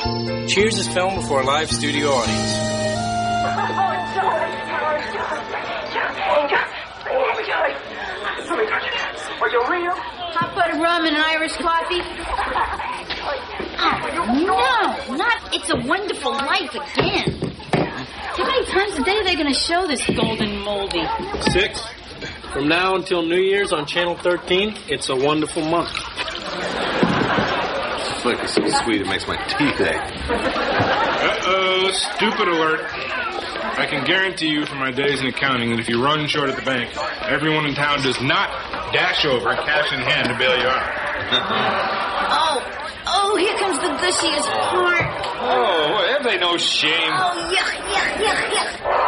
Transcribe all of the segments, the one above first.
Cheers is filmed before a live studio audience. Are you real? Hot butter rum and Irish coffee? No, not It's a Wonderful Life again. How many times a day are they going to show this golden moldy? 6. From now until New Year's on Channel 13, It's a Wonderful Month. This flick is so sweet it makes my teeth ache. Uh-oh, stupid alert. I can guarantee you from my days in accounting that if you run short at the bank, everyone in town does not dash over cash in hand to bail you out. Oh, here comes the gushiest part. Oh, have they no shame? Oh, yuck.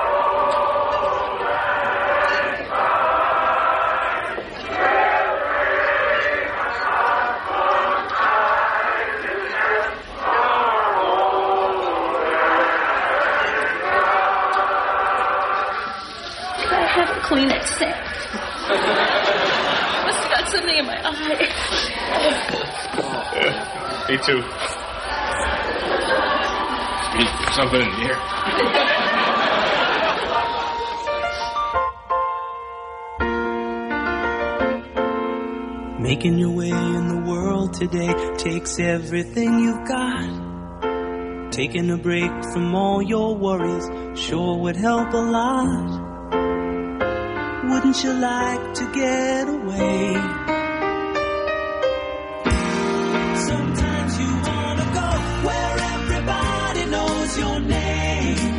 Kleenex set. Must have got something in my eye. Me too. Something in here. Making your way in the world today takes everything you've got. Taking a break from all your worries sure would help a lot. Wouldn't you like to get away? Sometimes you wanna go where everybody knows your name,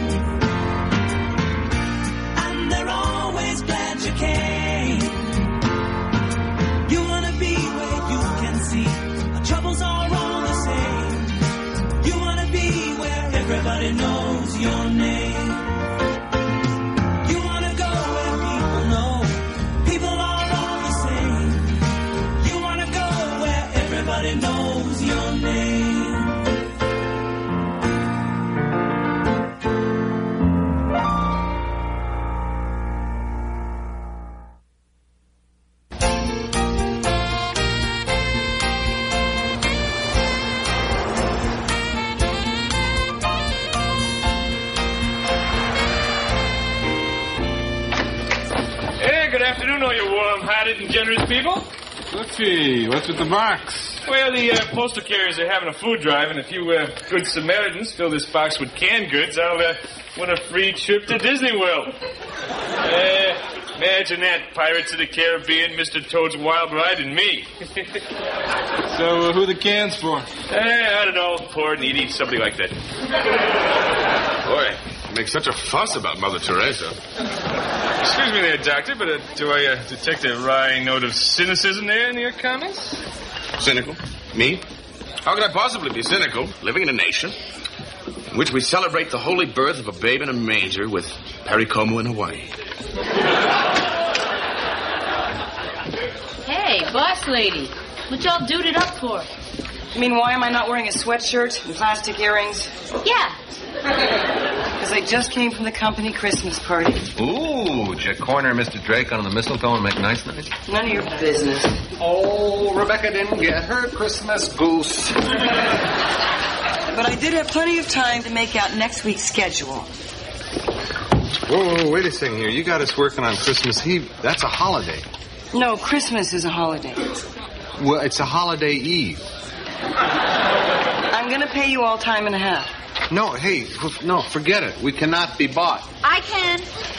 and they're always glad you came. You wanna be where you can see our troubles are all the same. You wanna be where everybody knows your name. Everybody knows your name. Hey, good afternoon, all you warm-hearted and generous people. Cliffy, what's with the box? Well, the postal carriers are having a food drive, and if you good Samaritans fill this box with canned goods, I'll win a free trip to Disney World. Imagine that, Pirates of the Caribbean, Mr. Toad's Wild Ride, and me. So, who the cans for? I don't know, poor, needy, something like that. Boy, you make such a fuss about Mother Teresa. Excuse me there, Doctor, but do I detect a wry note of cynicism there in your comments? Cynical? Me? How could I possibly be cynical, living in a nation in which we celebrate the holy birth of a babe in a manger with Perry Como in Hawaii? Hey, boss lady, what y'all duded up for? I mean, why am I not wearing a sweatshirt and plastic earrings? Yeah. Because I just came from the company Christmas party. Ooh, did you corner Mr. Drake on the mistletoe and make nice night? None of your business. Oh, Rebecca didn't get her Christmas goose. But I did have plenty of time to make out next week's schedule. Whoa, wait a second here. You got us working on Christmas Eve. That's a holiday. No, Christmas is a holiday. Well, it's a holiday eve. I'm going to pay you all time and a half. No, hey, no, forget it. We cannot be bought. I can.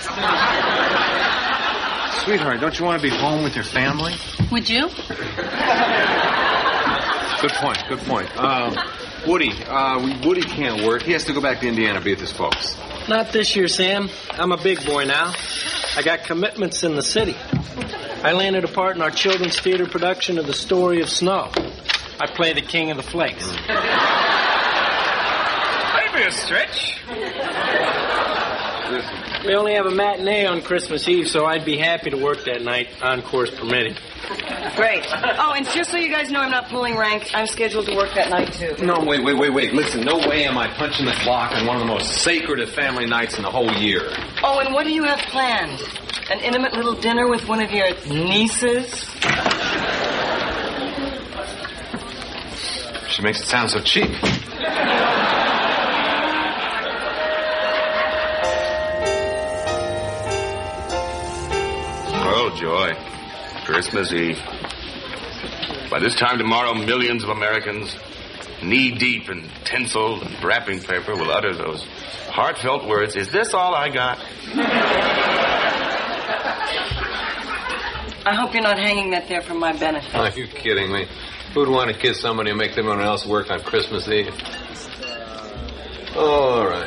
Sweetheart, don't you want to be home with your family? Would you? Good point. Woody can't work. He has to go back to Indiana to be with his folks. Not this year, Sam. I'm a big boy now. I got commitments in the city. I landed a part in our children's theater production of The Story of Snow. I play the King of the Flakes. That'd be a stretch. We only have a matinee on Christmas Eve, so I'd be happy to work that night, encores permitting. Great. Oh, and just so you guys know I'm not pulling rank, I'm scheduled to work that night, too. No, wait. Listen, no way am I punching the clock on one of the most sacred of family nights in the whole year. Oh, and what do you have planned? An intimate little dinner with one of your nieces? She makes it sound so cheap. joy. Christmas Eve. By this time tomorrow, millions of Americans, knee-deep in tinsel and wrapping paper, will utter those heartfelt words, "Is this all I got?" I hope you're not hanging that there for my benefit. Are you kidding me? Who'd want to kiss somebody and make everyone else work on Christmas Eve? All right.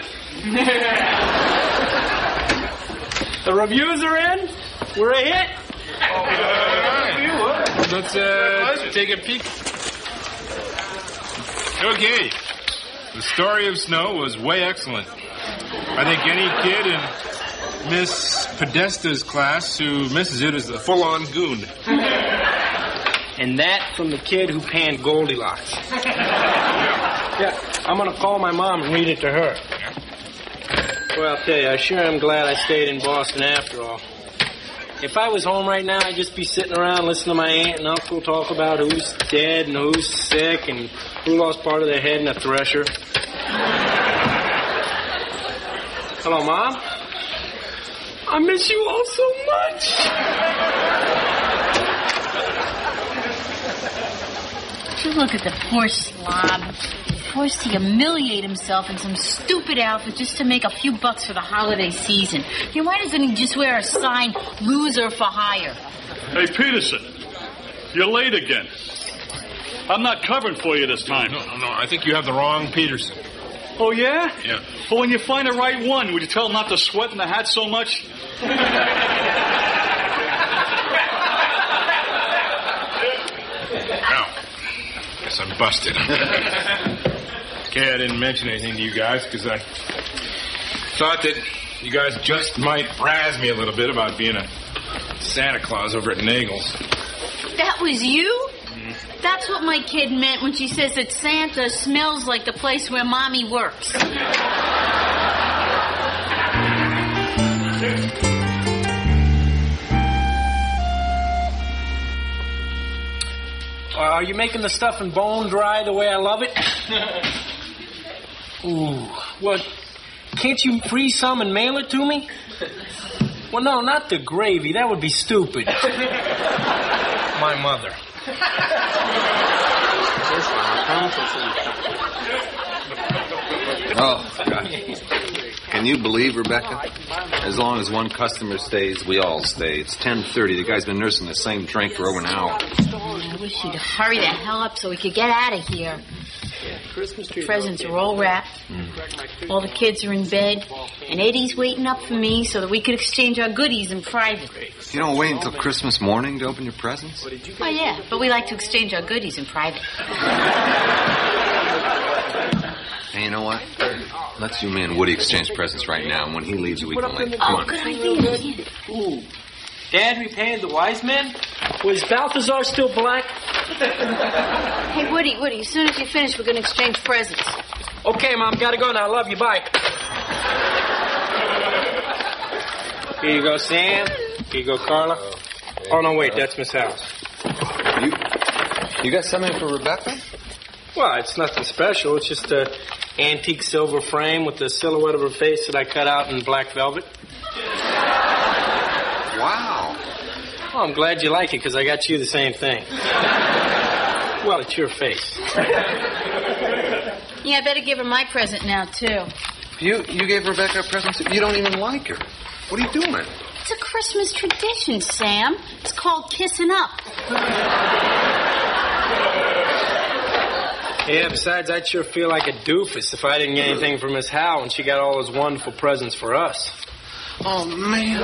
The reviews are in. We're a hit. Let's take a peek. Okay. The Story of Snow was way excellent. I think any kid in Miss Podesta's class who misses it is a full-on goon. And that from the kid who panned Goldilocks. Yeah, I'm going to call my mom and read it to her. Well, I'll tell you, I sure am glad I stayed in Boston after all. If I was home right now, I'd just be sitting around listening to my aunt and uncle talk about who's dead and who's sick and who lost part of their head in a thresher. Hello, Mom? I miss you all so much. Just look at the poor slob. Forced to humiliate himself in some stupid outfit just to make a few bucks for the holiday season. Why doesn't he just wear a sign, "Loser for hire"? Hey, Peterson, you're late again. I'm not covering for you this time. No, I think you have the wrong Peterson. Oh, yeah? Yeah. Well, when you find the right one, would you tell him not to sweat in the hat so much? Well, guess I'm busted. Okay, I didn't mention anything to you guys because I thought that you guys just might razz me a little bit about being a Santa Claus over at Nagel's. That was you? That's what my kid meant when she says that Santa smells like the place where Mommy works. Are you making the stuffing bone dry the way I love it? Ooh, well, can't you freeze some and mail it to me? Well, no, not the gravy. That would be stupid. My mother. Oh, God. Can you believe, Rebecca? As long as one customer stays, we all stay. It's 10:30. The guy's been nursing the same drink for over an hour. I wish you'd hurry the hell up so we could get out of here. The presents are all wrapped. All the kids are in bed. And Eddie's waiting up for me so that we could exchange our goodies in private. You don't wait until Christmas morning to open your presents? Oh, yeah, but we like to exchange our goodies in private. Hey, you know what? Let's you, me, and Woody exchange presents right now, and when he leaves, we can leave. Come on. Good idea. Ooh. Dad repaid the wise men? Was Balthazar still black? Hey, Woody, as soon as you finish, we're going to exchange presents. Okay, Mom, gotta go now. Love you. Bye. Here you go, Sam. Here you go, Carla. Oh, no, wait, that's Miss House. You got something for Rebecca? Well, it's nothing special. It's just an antique silver frame with the silhouette of her face that I cut out in black velvet. Wow. Oh, I'm glad you like it, because I got you the same thing. Well, it's your face. Yeah, I better give her my present now, too. You gave Rebecca a present? You don't even like her. What are you doing? It's a Christmas tradition, Sam. It's called kissing up. Yeah, besides, I'd sure feel like a doofus if I didn't get anything from Miss Howe and she got all those wonderful presents for us. Oh, man.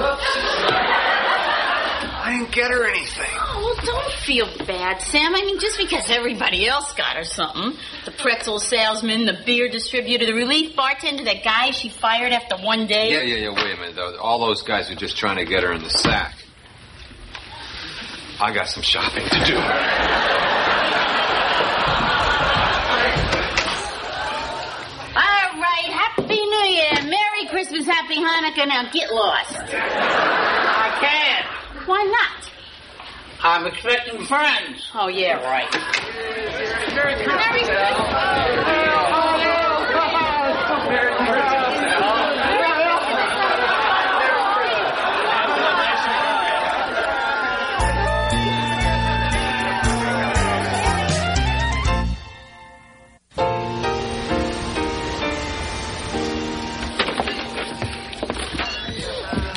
I didn't get her anything. Oh, well, don't feel bad, Sam. I mean, just because everybody else got her something. The pretzel salesman, the beer distributor, the relief bartender, that guy she fired after one day. Yeah. Wait a minute, though. All those guys are just trying to get her in the sack. I got some shopping to do. All right, Happy New Year. Merry Christmas, Happy Hanukkah. Now get lost. I can't. Why not? I'm expecting friends. Oh, yeah, right. Merry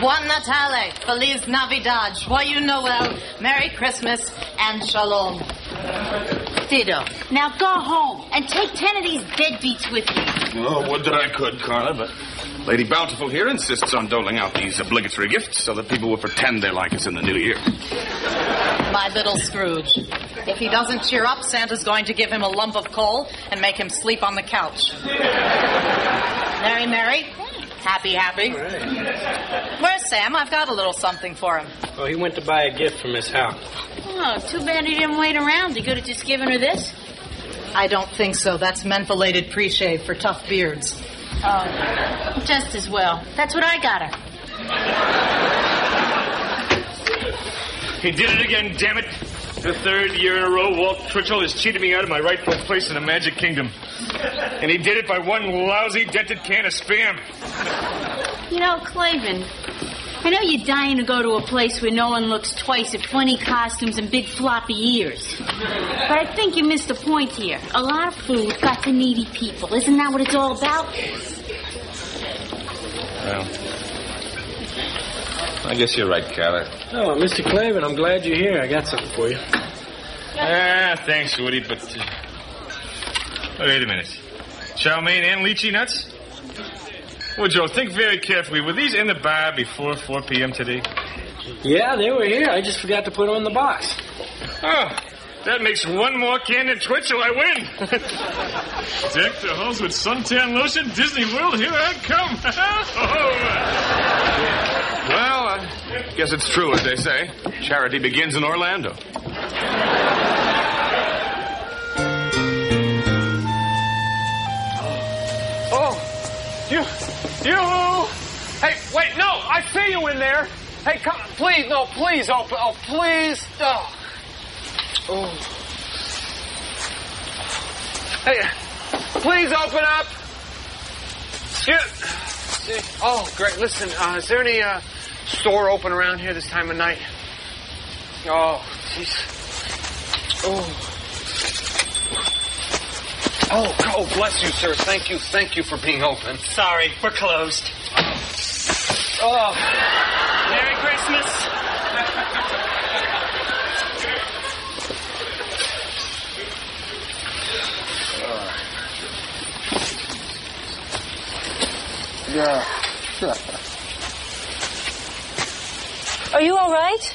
Buon Natale, Feliz Navidad, Joyeux Noel, Merry Christmas, and Shalom. Ditto. Now go home and take 10 of these deadbeats with you. Oh, would that I could, Carla, but Lady Bountiful here insists on doling out these obligatory gifts so that people will pretend they like us in the new year. My little Scrooge. If he doesn't cheer up, Santa's going to give him a lump of coal and make him sleep on the couch. Merry, merry. Happy, happy. Where's Sam? I've got a little something for him. Oh, he went to buy a gift from Miss Howe. Oh, too bad he didn't wait around. He could have just given her this. I don't think so. That's mentholated pre-shave for tough beards. Oh, just as well. That's what I got her. He did it again, damn it. The third year in a row, Walt Twitchell has cheated me out of my rightful place in the Magic Kingdom. And he did it by one lousy dented can of Spam. You know, Clavin, I know you're dying to go to a place where no one looks twice at funny costumes and big floppy ears. But I think you missed the point here. A lot of food got to needy people. Isn't that what it's all about? Well, I guess you're right, Carla. Oh, Mr. Clavin, I'm glad you're here. I got something for you. Thanks, Woody, but... wait a minute. Chow mein and lychee nuts? Well, Joe, think very carefully. Were these in the bar before 4 p.m. today? Yeah, they were here. I just forgot to put them in the box. Oh, that makes one more can than Twitchell. I win. Deck the halls with suntan lotion. Disney World, here I come. Well, I guess it's true, as they say. Charity begins in Orlando. Oh, you. Hey, wait, no, I see you in there. Hey, come, please, no, please, open, oh, please. Oh. Hey, please open up. Oh, great. Listen, is there any store open around here this time of night? Oh, jeez. Oh, bless you, sir. Thank you for being open. Sorry, we're closed. Oh. Merry Christmas. Yeah. Are you all right?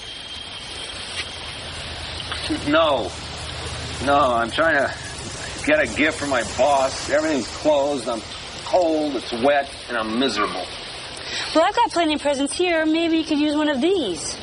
No, I'm trying to get a gift for my boss. Everything's closed. I'm cold, it's wet, and I'm miserable. Well, I've got plenty of presents here. Maybe you could use one of these.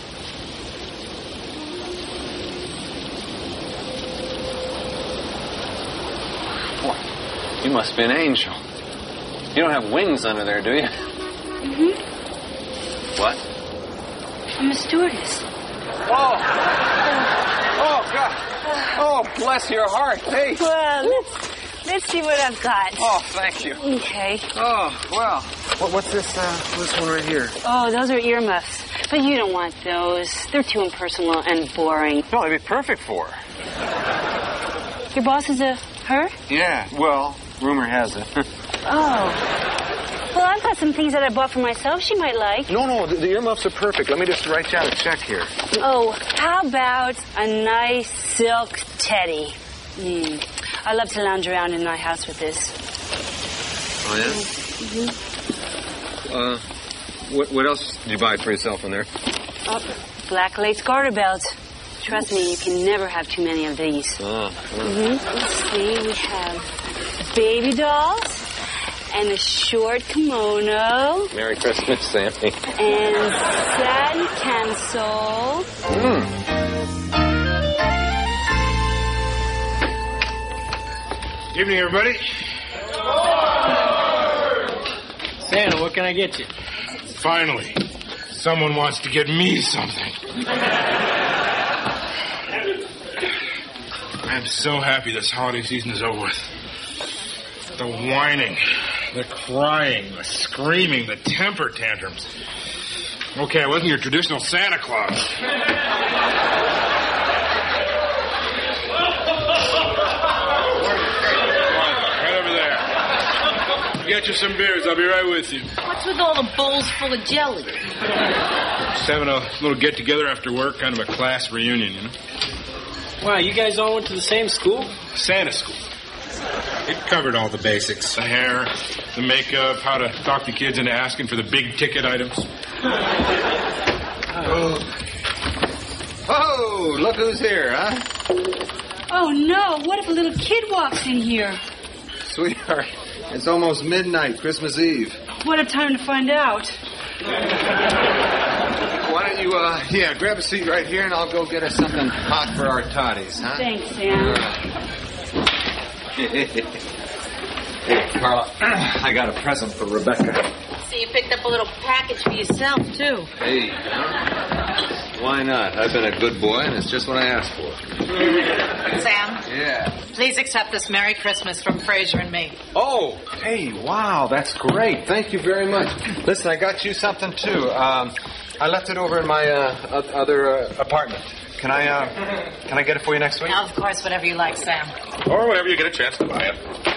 Boy, you must be an angel. You don't have wings under there, do you? Mm-hmm. What? I'm a stewardess. Oh, God. Oh, bless your heart. Hey. Well, let's see what I've got. Oh, thank you. Okay. Oh, well. What's this one right here? Oh, those are earmuffs. But you don't want those. They're too impersonal and boring. No, they'd be perfect for her. Your boss is a her? Yeah, well, rumor has it. Oh. Well, I've got some things that I bought for myself she might like. No, the earmuffs are perfect. Let me just write down a check here. Oh, how about a nice silk teddy? I love to lounge around in my house with this. Oh, yeah? Mm-hmm. What else did you buy for yourself in there? Black lace garter belt. Trust me, you can never have too many of these. Oh. Let's see, we have baby dolls. And a short kimono. Merry Christmas, Sammy. And satin camisole. Evening, everybody. Santa, what can I get you? Finally, someone wants to get me something. I'm so happy this holiday season is over with. The whining, the crying, the screaming, the temper tantrums. Okay, I wasn't your traditional Santa Claus. Right over there. get you some beers. I'll be right with you. What's with all the bowls full of jelly? Just having a little get-together after work, kind of a class reunion, you know? Wow, you guys all went to the same school? Santa school. It covered all the basics. The hair, the makeup, how to talk the kids into asking for the big-ticket items. Oh, look who's here, huh? Oh, no. What if a little kid walks in here? Sweetheart, it's almost midnight, Christmas Eve. What a time to find out. Why don't you, grab a seat right here and I'll go get us something hot for our toddies, huh? Thanks, Sam. Hey, Carla, I got a present for Rebecca. So you picked up a little package for yourself, too. Hey, why not? I've been a good boy, and it's just what I asked for. Sam? Yeah. Please accept this Merry Christmas from Fraser and me. Oh, hey, wow, that's great. Thank you very much. Listen, I got you something, too. I left it over in my other apartment. Can I get it for you next week? Of course, whatever you like, Sam. Or whenever you get a chance to buy it.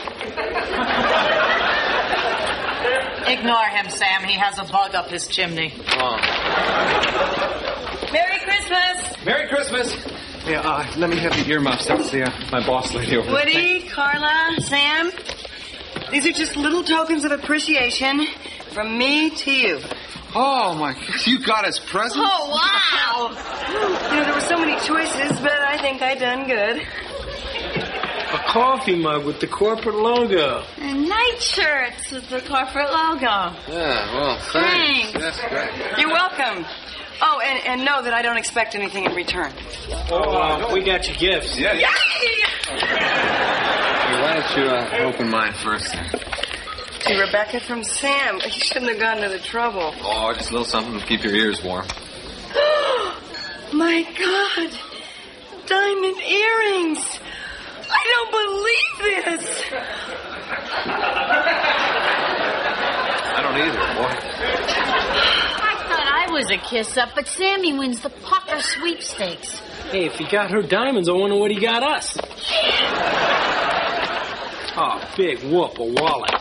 Ignore him, Sam. He has a bug up his chimney. Oh. Merry Christmas! Merry Christmas! Yeah, let me have the earmuffs. That's my boss lady over there. Woody, Carla, Sam, these are just little tokens of appreciation from me to you. Oh, my God. You got us presents? Oh, wow. There were so many choices, but I think I done good. A coffee mug with the corporate logo. And nightshirts with the corporate logo. Yeah, well, thanks. That's great. You're welcome. Oh, and know that I don't expect anything in return. Oh, we got your gifts. Yeah. Hey, why don't you open mine first? To Rebecca from Sam. You shouldn't have gone to the trouble. Oh, just a little something to keep your ears warm. My God. Diamond earrings. I don't believe this. I don't either, boy. I thought I was a kiss-up, but Sammy wins the Pucker sweepstakes. Hey, if he got her diamonds, I wonder what he got us. Oh, big whoop, a wallet.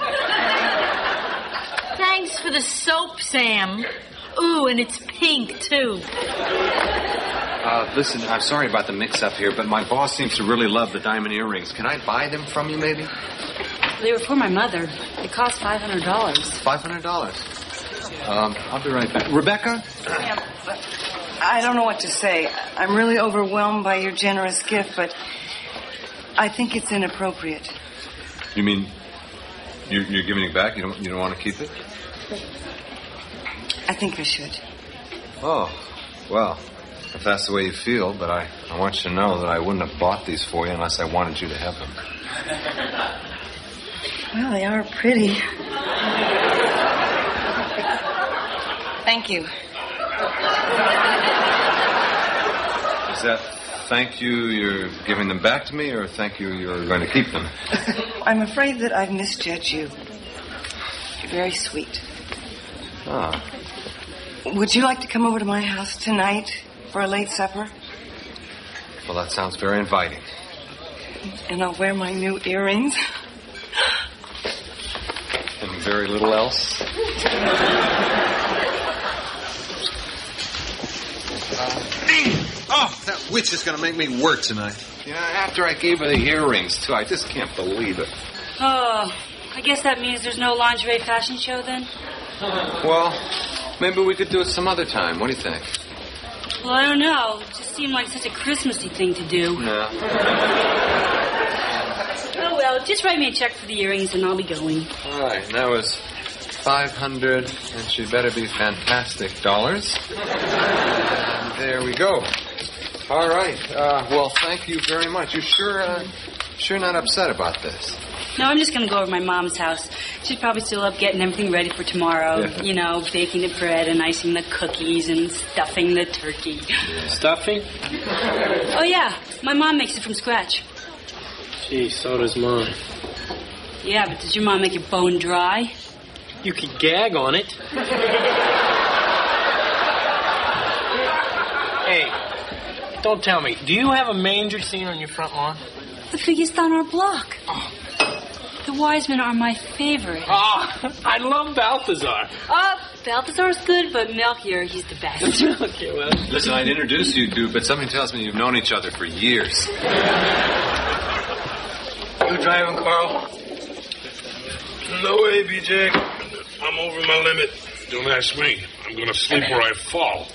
Thanks for the soap, Sam. Ooh, and it's pink, too. Listen, I'm sorry about the mix-up here, but my boss seems to really love the diamond earrings. Can I buy them from you, maybe? They were for my mother. They cost $500. $500? I'll be right back. Rebecca? I don't know what to say. I'm really overwhelmed by your generous gift, but I think it's inappropriate. You mean you're giving it back? You don't want to keep it? I think I should. Oh, well, if that's the way you feel, but I want you to know that I wouldn't have bought these for you unless I wanted you to have them. Well, they are pretty. Thank you. Is that thank you you're giving them back to me, or thank you you're going to keep them? I'm afraid that I've misjudged you. You're very sweet. Ah. Would you like to come over to my house tonight for a late supper? Well, that sounds very inviting. And I'll wear my new earrings. And very little else? Oh, that witch is going to make me work tonight. After I gave her the earrings, too. I just can't believe it. Oh, I guess that means there's no lingerie fashion show then? Well, maybe we could do it some other time. What do you think? Well, I don't know. It just seemed like such a Christmassy thing to do. Yeah. Oh, well, just write me a check for the earrings and I'll be going. All right, that was $500, and she'd better be fantastic dollars. And there we go. All right. Well, thank you very much. You sure not upset about this? No, I'm just going to go over to my mom's house. She's probably still up getting everything ready for tomorrow. Yeah. You know, baking the bread and icing the cookies and stuffing the turkey. Yeah. Stuffing? Oh, yeah. My mom makes it from scratch. Gee, so does mine. Yeah, but does your mom make it bone dry? You could gag on it. Hey, don't tell me. Do you have a manger scene on your front lawn? The biggest on our block. Oh. The wise men are my favorite. Oh, I love Balthazar. Balthazar's good, but Melchior, he's the best. Okay, well. Listen, I'd introduce you two, but something tells me you've known each other for years. You driving, Carl? No way, BJ. I'm over my limit. Don't ask me. I'm going to sleep where I fall.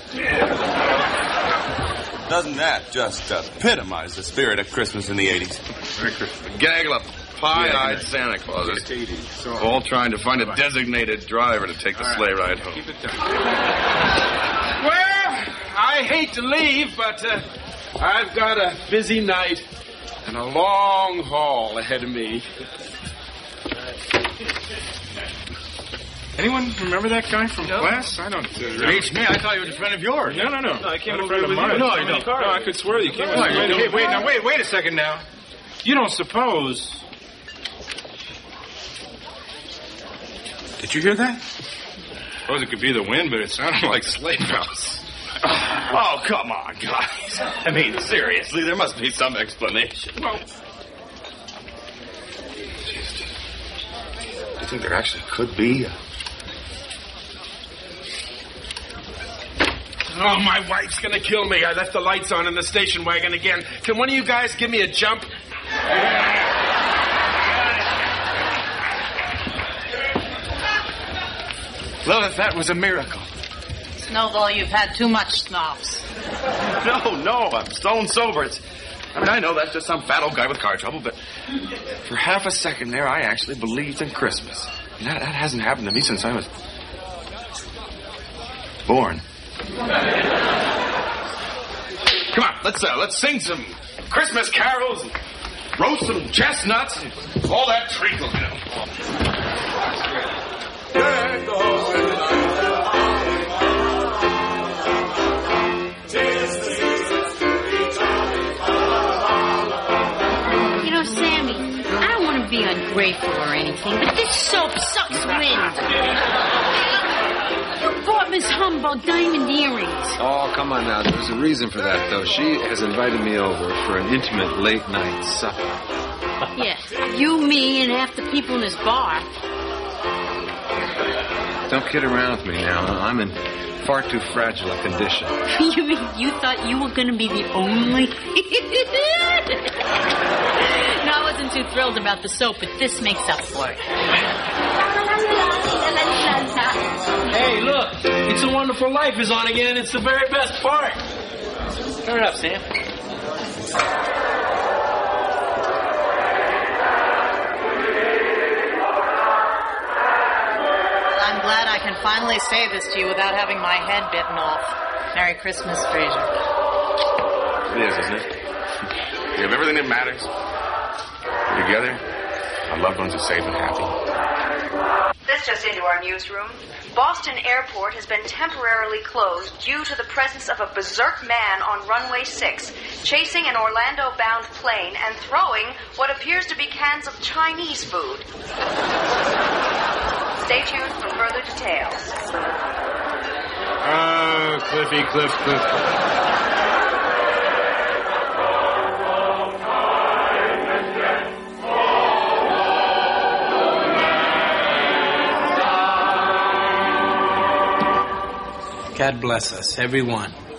Doesn't that just epitomize the spirit of Christmas in the 80s? Merry Christmas. A gaggle of pie-eyed Santa Clauses, all trying to find a designated driver to take the sleigh ride home. Keep it down. Well, I hate to leave, but I've got a busy night and a long haul ahead of me. Anyone remember that guy from class? I don't. Reach me. I thought he was a friend of yours. No. I came Not a over friend of with mine. you. No, you don't. No, I could swear you came. Wait a second now. You don't suppose? Did you hear that? Suppose it could be the wind, but it sounded like sleigh bells. Oh, come on, guys. I mean, seriously, there must be some explanation. Well, do you think there actually could be? oh, my wife's gonna kill me. I left the lights on in the station wagon again. Can one of you guys give me a jump? Lilith, that was a miracle. Snowball, you've had too much schnapps. No, I'm stone sober. I know that's just some fat old guy with car trouble, but for half a second there, I actually believed in Christmas. And that hasn't happened to me since I was born. Come on, let's sing some Christmas carols and roast some chestnuts and all that treacle, you know. You know, Sammy, I don't want to be ungrateful or anything, but this soap sucks wind. You bought Miss Humbug diamond earrings. Oh, come on now. There's a reason for that, though. She has invited me over for an intimate late-night supper. Yeah, you, me, and half the people in this bar. Don't kid around with me now. I'm in far too fragile a condition. You mean you thought you were going to be the only? No, I wasn't too thrilled about the soap, but this makes up for it. Hey, look. It's a Wonderful Life is on again. It's the very best part. Turn it up, Sam. I'm glad I can finally say this to you without having my head bitten off. Merry Christmas, Fraser. It is, isn't it? We have everything that matters. We're together. Our loved ones are safe and happy. This just into our newsroom. Boston Airport has been temporarily closed due to the presence of a berserk man on runway 6, chasing an Orlando-bound plane and throwing what appears to be cans of Chinese food. Stay tuned for further details. Oh, Cliff. God bless us, everyone.